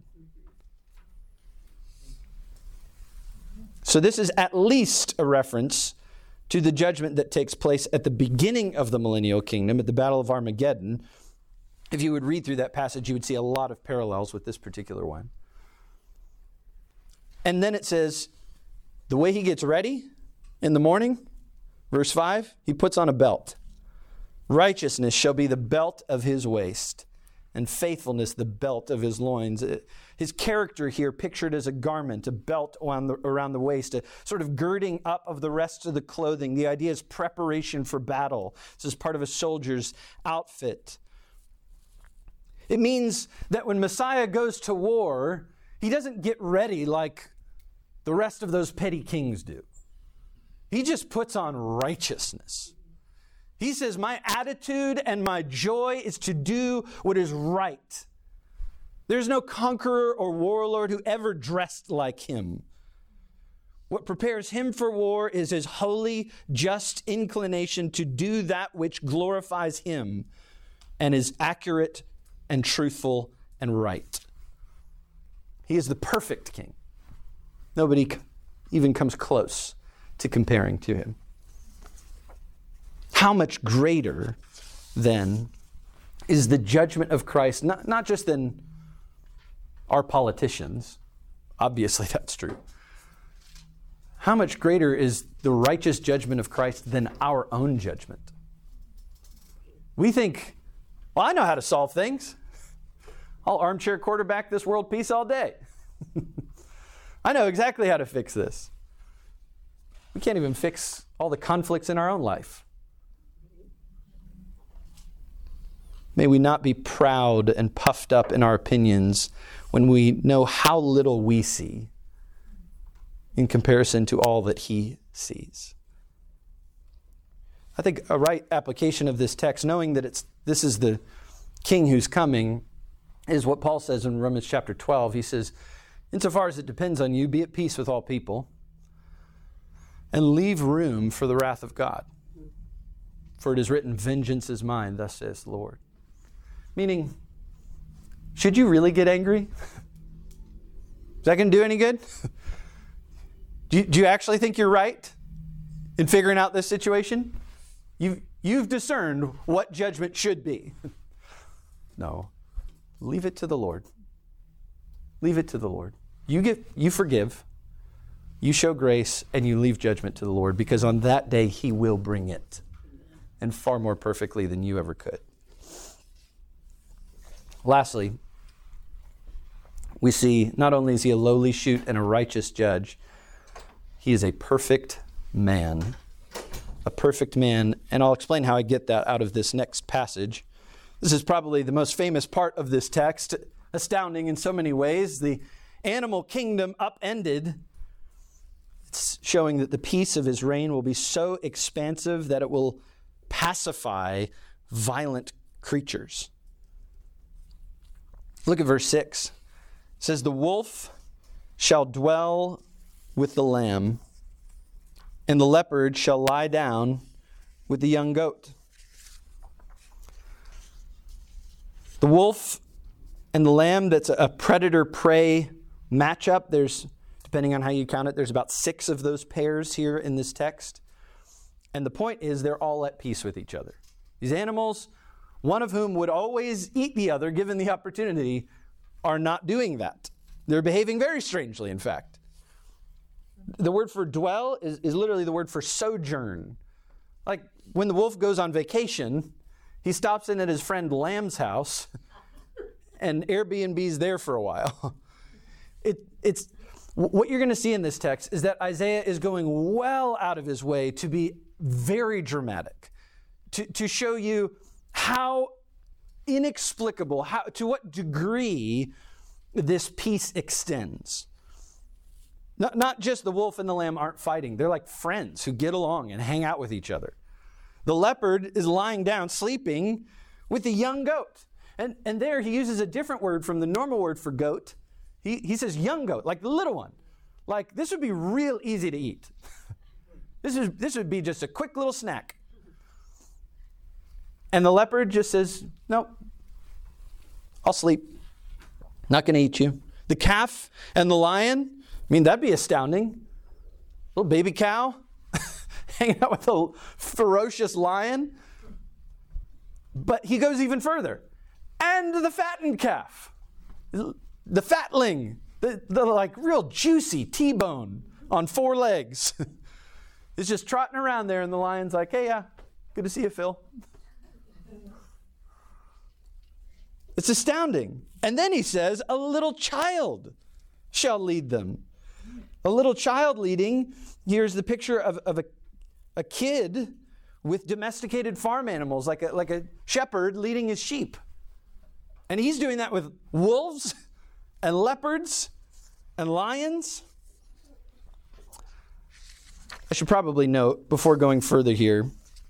So this is at least a reference to the judgment that takes place at the beginning of the millennial kingdom, at the Battle of Armageddon. If you would read through that passage, you would see a lot of parallels with this particular one. And then it says, the way he gets ready in the morning, verse five, he puts on a belt. Righteousness shall be the belt of his waist, and faithfulness the belt of his loins. His character here pictured as a garment, a belt around the, around the waist, a sort of girding up of the rest of the clothing. The idea is preparation for battle. This is part of a soldier's outfit. It means that when Messiah goes to war, he doesn't get ready like the rest of those petty kings do. He just puts on righteousness. He says, my attitude and my joy is to do what is right. There's no conqueror or warlord who ever dressed like him. What prepares him for war is his holy, just inclination to do that which glorifies him and is accurate and truthful and right. He is the perfect king. Nobody even comes close to comparing to him. How much greater, then, is the judgment of Christ, not, not just than our politicians. Obviously, that's true. How much greater is the righteous judgment of Christ than our own judgment? We think, well, I know how to solve things. I'll armchair quarterback this world peace all day. I know exactly how to fix this. We can't even fix all the conflicts in our own life. May we not be proud and puffed up in our opinions when we know how little we see in comparison to all that he sees. I think a right application of this text, knowing that it's this is the king who's coming, is what Paul says in Romans chapter twelve. He says, insofar as it depends on you, be at peace with all people, and leave room for the wrath of God. For it is written, vengeance is mine, thus says the Lord. Meaning, should you really get angry? Is that going to do any good? do, you, do you actually think you're right in figuring out this situation? You've, you've discerned what judgment should be. No. Leave it to the Lord. Leave it to the Lord. You get, you forgive, you show grace, and you leave judgment to the Lord, because on that day he will bring it, and far more perfectly than you ever could. Lastly, we see not only is he a lowly shoot and a righteous judge, he is a perfect man. A perfect man, and I'll explain how I get that out of this next passage. This is probably the most famous part of this text, astounding in so many ways. The animal kingdom upended. It's showing that the peace of his reign will be so expansive that it will pacify violent creatures. Look at verse six. It says, the wolf shall dwell with the lamb, and the leopard shall lie down with the young goat. The wolf and the lamb, that's a predator-prey matchup. There's, depending on how you count it, there's about six of those pairs here in this text. And the point is they're all at peace with each other. These animals, one of whom would always eat the other given the opportunity, are not doing that. They're behaving very strangely, in fact. The word for dwell is, is literally the word for sojourn. Like when the wolf goes on vacation, he stops in at his friend Lamb's house, and Airbnb's there for a while. It, it's what you're going to see in this text is that Isaiah is going well out of his way to be very dramatic, to, to show you how inexplicable, how to what degree this peace extends. Not, not just the wolf and the lamb aren't fighting. They're like friends who get along and hang out with each other. The leopard is lying down, sleeping with the young goat. And, and there he uses a different word from the normal word for goat. He, he says young goat, like the little one. Like this would be real easy to eat. This is this would be just a quick little snack. And the leopard just says, no, I'll sleep. Not going to eat you. The calf and the lion, I mean, that'd be astounding. Little baby cow hanging out with a ferocious lion. But he goes even further. And the fattened calf, the fatling, the, the like real juicy T-bone on four legs. Is just trotting around there, and the lion's like, hey, yeah, good to see you, Phil. It's astounding. And then he says, a little child shall lead them. A little child leading, here's the picture of, of a, a kid with domesticated farm animals, like a, like a shepherd leading his sheep. And he's doing that with wolves and leopards and lions. I should probably note, before going further here,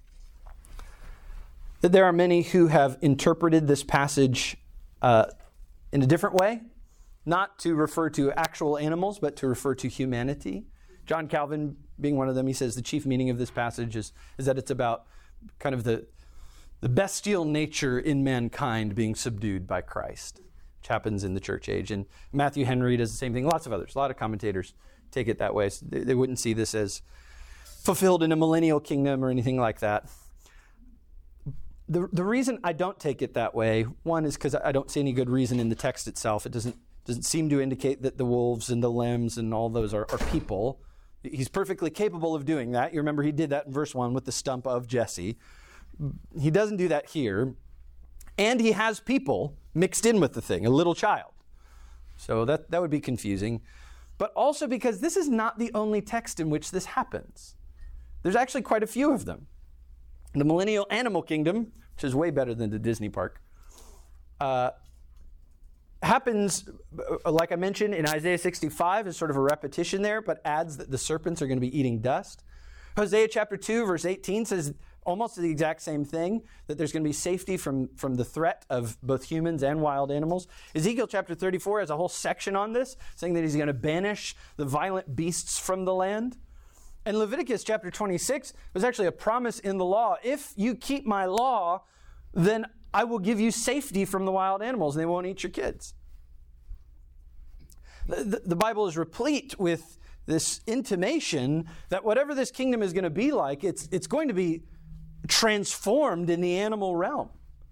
that there are many who have interpreted this passage uh, in a different way, not to refer to actual animals, but to refer to humanity. John Calvin being one of them, he says the chief meaning of this passage is, is that it's about kind of the, the bestial nature in mankind being subdued by Christ, which happens in the church age. And Matthew Henry does the same thing. Lots of others, a lot of commentators take it that way. So they, they wouldn't see this as fulfilled in a millennial kingdom or anything like that. The, the reason I don't take it that way, one is because I don't see any good reason in the text itself. It doesn't doesn't seem to indicate that the wolves and the lambs and all those are, are people. He's perfectly capable of doing that. You remember he did that in verse one with the stump of Jesse. He doesn't do that here. And he has people mixed in with the thing, a little child. So that, that would be confusing. But also because this is not the only text in which this happens. There's actually quite a few of them. The millennial animal kingdom, which is way better than the Disney park, uh, happens, like I mentioned, in Isaiah sixty-five, is sort of a repetition there, but adds that the serpents are going to be eating dust. Hosea chapter two, verse eighteen says almost the exact same thing, that there's going to be safety from, from the threat of both humans and wild animals. Ezekiel chapter thirty-four has a whole section on this, saying that he's going to banish the violent beasts from the land. And Leviticus chapter twenty-six was actually a promise in the law. If you keep my law, then I will give you safety from the wild animals, and they won't eat your kids. The, the, the Bible is replete with this intimation that whatever this kingdom is going to be like, it's, it's going to be transformed in the animal realm.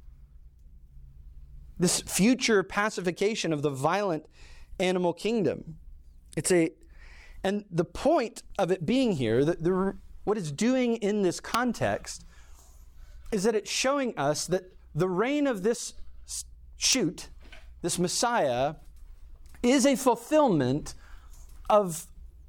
This future pacification of the violent animal kingdom. It's a And the point of it being here, the, the, what it's doing in this context, is that it's showing us that the reign of this shoot, this Messiah, is a fulfillment of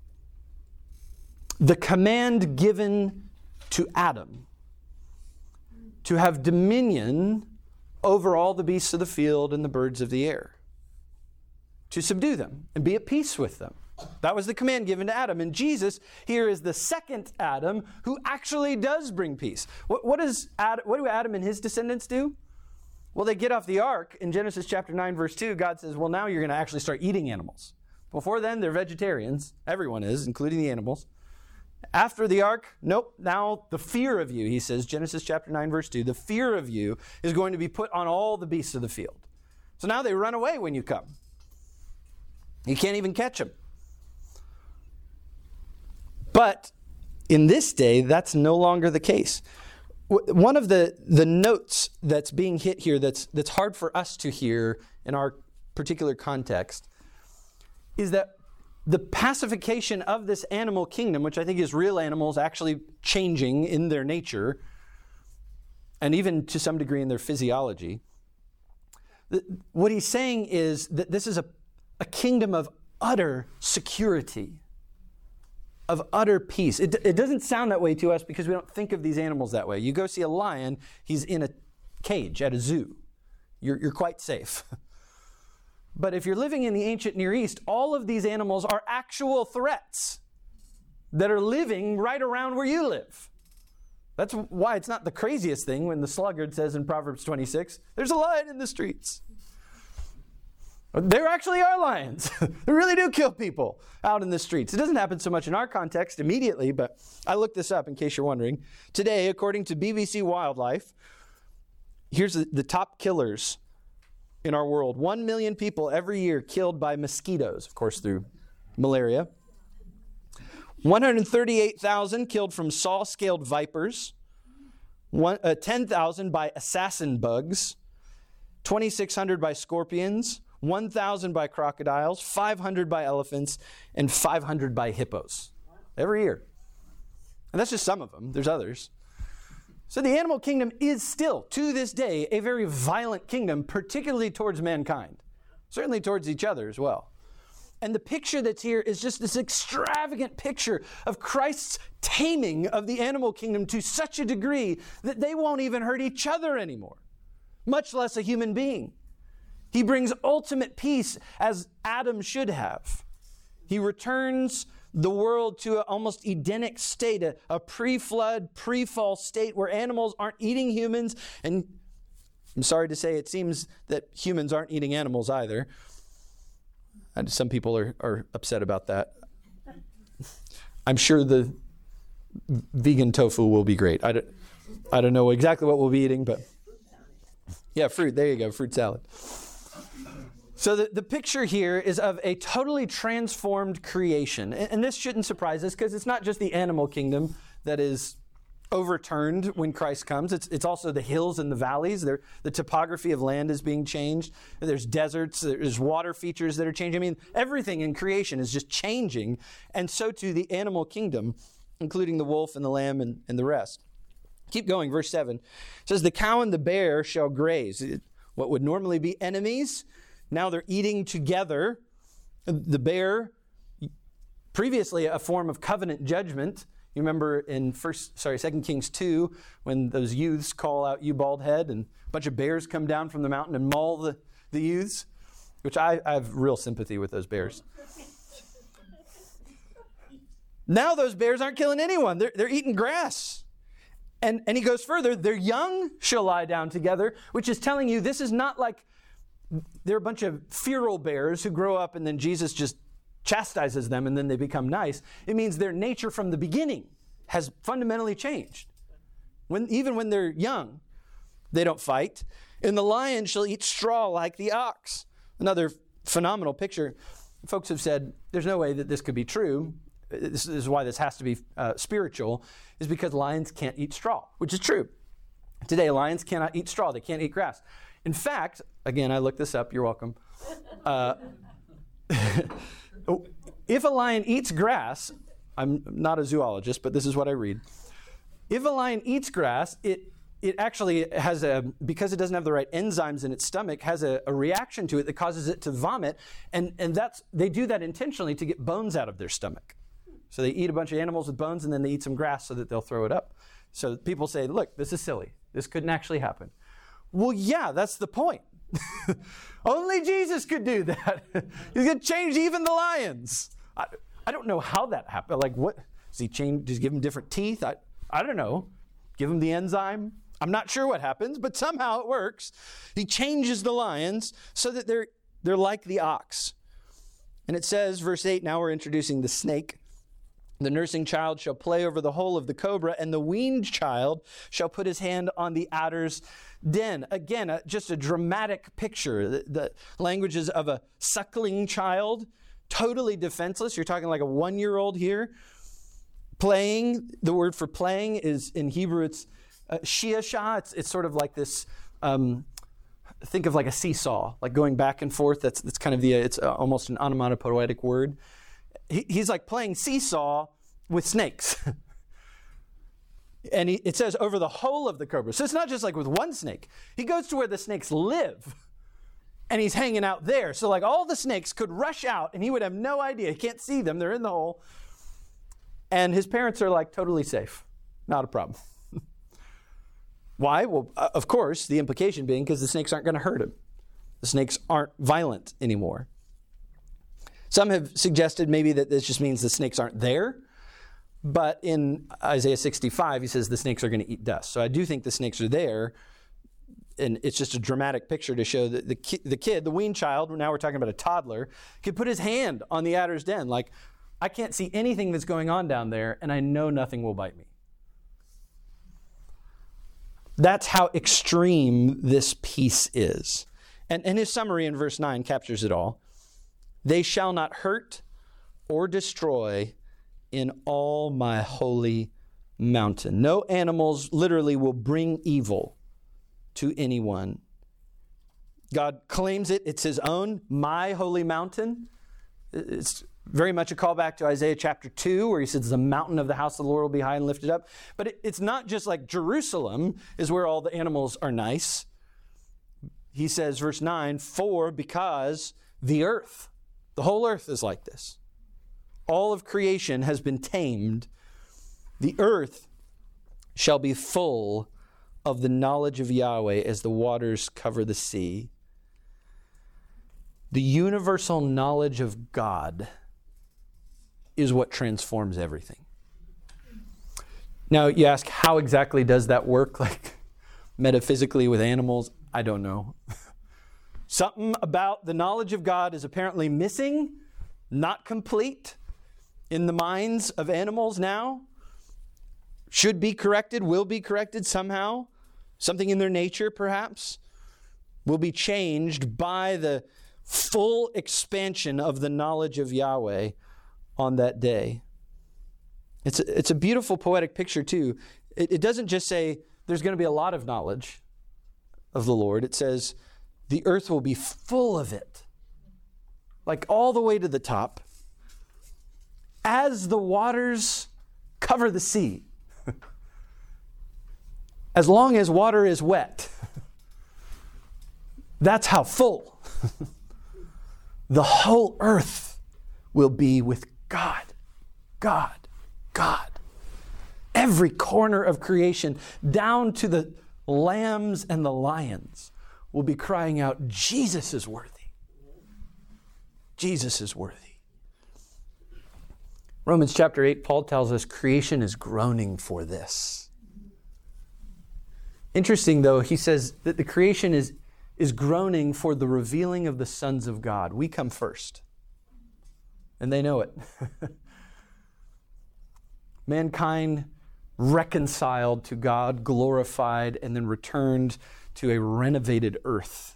the command given to Adam to have dominion over all the beasts of the field and the birds of the air, to subdue them and be at peace with them. That was the command given to Adam. And Jesus here is the second Adam who actually does bring peace. What, what, does Adam, what do Adam and his descendants do? Well, they get off the ark. In Genesis chapter nine, verse two, God says, well, now you're going to actually start eating animals. Before then, they're vegetarians. Everyone is, including the animals. After the ark, nope, now the fear of you, he says, Genesis chapter nine, verse two, the fear of you is going to be put on all the beasts of the field. So now they run away when you come. You can't even catch them. But in this day, that's no longer the case. One of the, the notes that's being hit here that's, that's hard for us to hear in our particular context is that the pacification of this animal kingdom, which I think is real animals actually changing in their nature, and even to some degree in their physiology. What he's saying is that this is a, a kingdom of utter security, of utter peace. It, it doesn't sound that way to us because we don't think of these animals that way. You go see a lion, he's in a cage at a zoo. You're, you're quite safe. But if you're living in the ancient Near East, all of these animals are actual threats that are living right around where you live. That's why it's not the craziest thing when the sluggard says in Proverbs twenty-six, there's a lion in the streets. There actually are lions. They really do kill people out in the streets. It doesn't happen so much in our context immediately, but I looked this up in case you're wondering. Today, according to B B C Wildlife, here's the, the top killers in our world. One million people every year killed by mosquitoes, of course, through malaria. one hundred thirty-eight thousand killed from saw-scaled vipers. One, uh, ten thousand by assassin bugs. twenty-six hundred by scorpions. one thousand by crocodiles. five hundred by elephants. And five hundred by hippos. Every year. And that's just some of them. There's others. So the animal kingdom is still, to this day, a very violent kingdom, particularly towards mankind. Certainly towards each other as well. And the picture that's here is just this extravagant picture of Christ's taming of the animal kingdom to such a degree that they won't even hurt each other anymore, much less a human being. He brings ultimate peace as Adam should have. He returns the world to an almost Edenic state, a, a pre-flood, pre-fall state where animals aren't eating humans. And I'm sorry to say, it seems that humans aren't eating animals either. And some people are, are upset about that. I'm sure the vegan tofu will be great. I don't, I don't know exactly what we'll be eating, but yeah, fruit. There you go, fruit salad. So the, the picture here is of a totally transformed creation. And, and this shouldn't surprise us because it's not just the animal kingdom that is overturned when Christ comes. It's, it's also the hills and the valleys. They're, the topography of land is being changed. There's deserts. There's water features that are changing. I mean, everything in creation is just changing. And so too the animal kingdom, including the wolf and the lamb and, and the rest. Keep going, verse seven. It says, the cow and the bear shall graze. What would normally be enemies, now they're eating together. The bear, previously a form of covenant judgment. You remember in first, sorry, Second Kings two, when those youths call out, "You bald head," and a bunch of bears come down from the mountain and maul the, the youths, which I, I have real sympathy with those bears. Now those bears aren't killing anyone. They're, they're eating grass. And, and he goes further, their young shall lie down together, which is telling you this is not like they're a bunch of feral bears who grow up and then Jesus just chastises them and then they become nice. It means their nature from the beginning has fundamentally changed. When, even when they're young, they don't fight. And the lion shall eat straw like the ox. Another phenomenal picture. Folks have said there's no way that this could be true. This is why this has to be uh, spiritual, is because lions can't eat straw, which is true. Today, lions cannot eat straw. They can't eat grass. In fact, again, I looked this up. You're welcome. Uh, if a lion eats grass, I'm not a zoologist, but this is what I read. If a lion eats grass, it it actually has a, because it doesn't have the right enzymes in its stomach, has a, a reaction to it that causes it to vomit. And, and that's they do that intentionally to get bones out of their stomach. So they eat a bunch of animals with bones and then they eat some grass so that they'll throw it up. So people say, look, this is silly. This couldn't actually happen. Well, yeah, that's the point. Only Jesus could do that. He's going to change even the lions. I, I don't know how that happened. Like, what? Does he change? Does he give them different teeth? I, I don't know. Give them the enzyme? I'm not sure what happens, but somehow it works. He changes the lions so that they're, they're like the ox. And it says, verse eight, now we're introducing the snake. The nursing child shall play over the hole of the cobra, and the weaned child shall put his hand on the adder's den. Again, a, just a dramatic picture. The, the languages of a suckling child, totally defenseless. You're talking like a one-year-old here. Playing, the word for playing is in Hebrew, it's uh, shiasha. It's, it's sort of like this, um, think of like a seesaw, like going back and forth. That's, that's kind of the, it's uh, almost an onomatopoetic word. He, he's like playing seesaw with snakes. And he, it says over the whole of the cobra. So it's not just like with one snake. He goes to where the snakes live, and he's hanging out there. So like all the snakes could rush out, and he would have no idea. He can't see them. They're in the hole. And his parents are like totally safe. Not a problem. Why? Well, uh, of course, the implication being because the snakes aren't going to hurt him. The snakes aren't violent anymore. Some have suggested maybe that this just means the snakes aren't there. But in Isaiah sixty-five, he says the snakes are going to eat dust. So I do think the snakes are there. And it's just a dramatic picture to show that the, ki- the kid, the weaned child, now we're talking about a toddler, could put his hand on the adder's den. Like, I can't see anything that's going on down there, and I know nothing will bite me. That's how extreme this peace is. And, and his summary in verse nine captures it all. They shall not hurt or destroy in all my holy mountain. No animals literally will bring evil to anyone. God claims it. It's his own, my holy mountain. It's very much a callback to Isaiah chapter two, where he says the mountain of the house of the Lord will be high and lifted up. But it, it's not just like Jerusalem is where all the animals are nice. He says, verse nine, for because the earth, the whole earth is like this. All of creation has been tamed. The earth shall be full of the knowledge of Yahweh as the waters cover the sea. The universal knowledge of God is what transforms everything. Now, you ask, how exactly does that work? Like metaphysically with animals? I don't know. Something about the knowledge of God is apparently missing, not complete in the minds of animals now. Should be corrected, will be corrected somehow. Something in their nature, perhaps, will be changed by the full expansion of the knowledge of Yahweh on that day. It's a, it's a beautiful poetic picture, too. It, it doesn't just say there's going to be a lot of knowledge of the Lord. It says the earth will be full of it, like all the way to the top, as the waters cover the sea. As long as water is wet. That's how full the whole earth will be with God. God. God. Every corner of creation, down to the lambs and the lions, will be crying out, Jesus is worthy. Jesus is worthy. Romans chapter eight, Paul tells us creation is groaning for this. Interesting, though, he says that the creation is, is groaning for the revealing of the sons of God. We come first. And they know it. Mankind reconciled to God, glorified, and then returned to a renovated earth.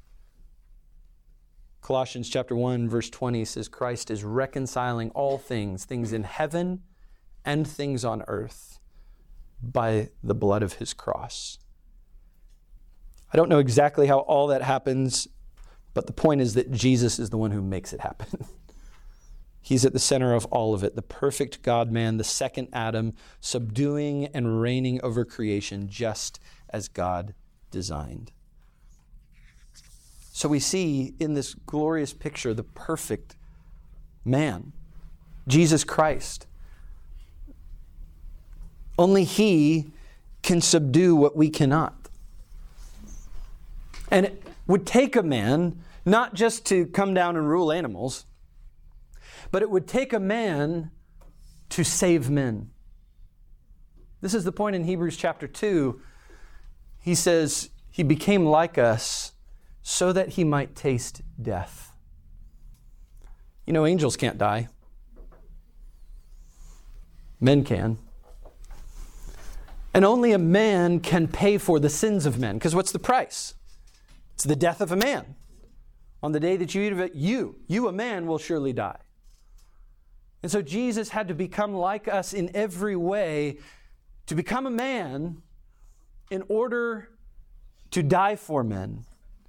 Colossians chapter one, verse twenty says, Christ is reconciling all things, things in heaven and things on earth, by the blood of his cross. I don't know exactly how all that happens, but the point is that Jesus is the one who makes it happen. He's at the center of all of it, the perfect God-man, the second Adam, subduing and reigning over creation just as God designed. So we see in this glorious picture the perfect man, Jesus Christ. Only he can subdue what we cannot. And it would take a man not just to come down and rule animals, but it would take a man to save men. This is the point in Hebrews chapter two. He says, he became like us so that he might taste death. You know, angels can't die. Men can. And only a man can pay for the sins of men. Because what's the price? It's the death of a man. On the day that you eat of it, you, you a man, will surely die. And so Jesus had to become like us in every way, to become a man in order to die for men.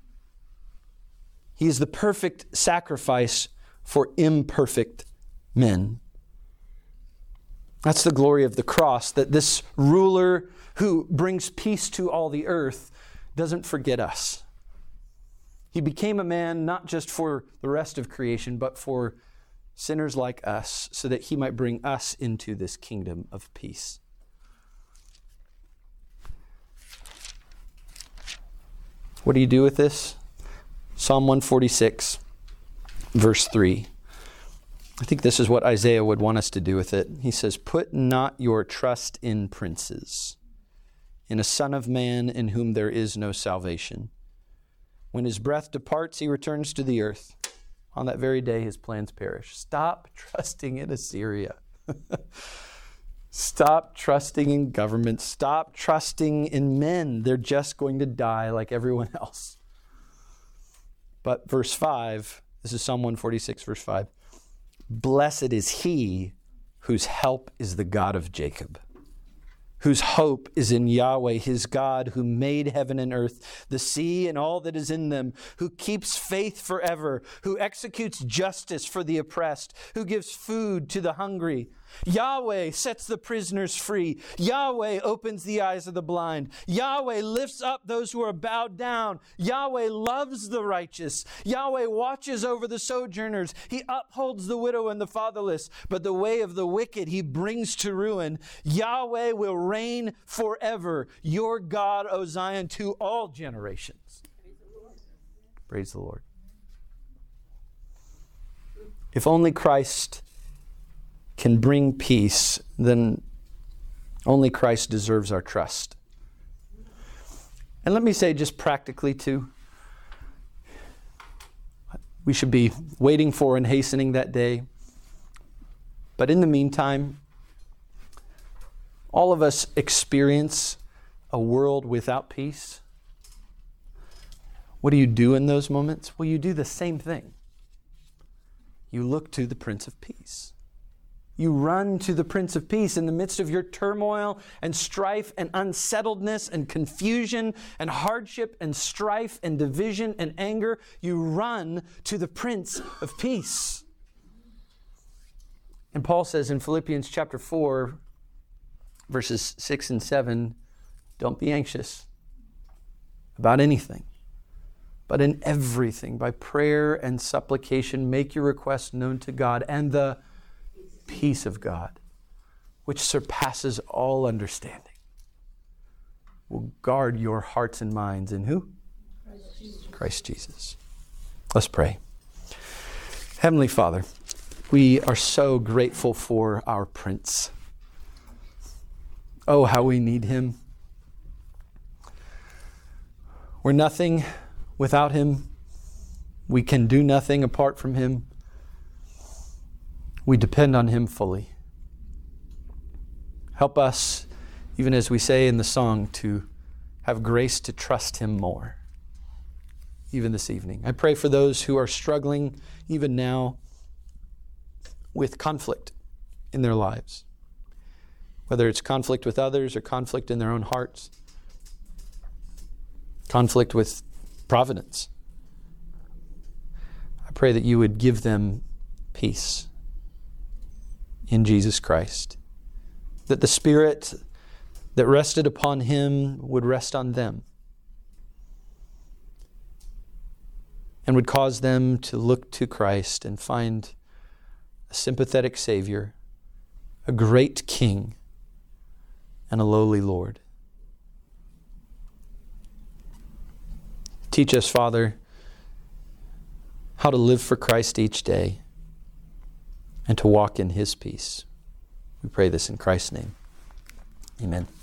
He is the perfect sacrifice for imperfect men. That's the glory of the cross, that this ruler who brings peace to all the earth doesn't forget us. He became a man not just for the rest of creation, but for sinners like us, so that he might bring us into this kingdom of peace. What do you do with this? Psalm one forty-six, verse three. I think this is what Isaiah would want us to do with it. He says, "Put not your trust in princes, in a son of man in whom there is no salvation. When his breath departs, he returns to the earth. On that very day, his plans perish." Stop trusting in Assyria. Stop trusting in government. Stop trusting in men. They're just going to die like everyone else. But verse five, this is Psalm one forty-six, verse five. "Blessed is he whose help is the God of Jacob, whose hope is in Yahweh, his God, who made heaven and earth, the sea and all that is in them, who keeps faith forever, who executes justice for the oppressed, who gives food to the hungry. Yahweh sets the prisoners free. Yahweh opens the eyes of the blind. Yahweh lifts up those who are bowed down. Yahweh loves the righteous. Yahweh watches over the sojourners. He upholds the widow and the fatherless, but the way of the wicked he brings to ruin. Yahweh will reign forever. Your God, O Zion, to all generations." Praise the Lord. If only Christ can bring peace, then only Christ deserves our trust. And let me say just practically too, we should be waiting for and hastening that day. But in the meantime, all of us experience a world without peace. What do you do in those moments? Well, you do the same thing. You look to the Prince of Peace. You run to the Prince of Peace in the midst of your turmoil and strife and unsettledness and confusion and hardship and strife and division and anger. You run to the Prince of Peace. And Paul says in Philippians chapter four, verses six and seven, don't be anxious about anything, but in everything, by prayer and supplication, make your requests known to God, and the peace of God, which surpasses all understanding, will guard your hearts and minds in who? Christ Jesus. Christ Jesus. Let's pray. Heavenly Father, we are so grateful for our Prince. Oh, how we need him. We're nothing without him. We can do nothing apart from him. We depend on him fully. Help us, even as we say in the song, to have grace to trust him more, even this evening. I pray for those who are struggling, even now, with conflict in their lives, whether it's conflict with others or conflict in their own hearts, conflict with providence. I pray that you would give them peace in Jesus Christ, that the Spirit that rested upon him would rest on them and would cause them to look to Christ and find a sympathetic Savior, a great King, and a lowly Lord. Teach us, Father, how to live for Christ each day and to walk in his peace. We pray this in Christ's name. Amen.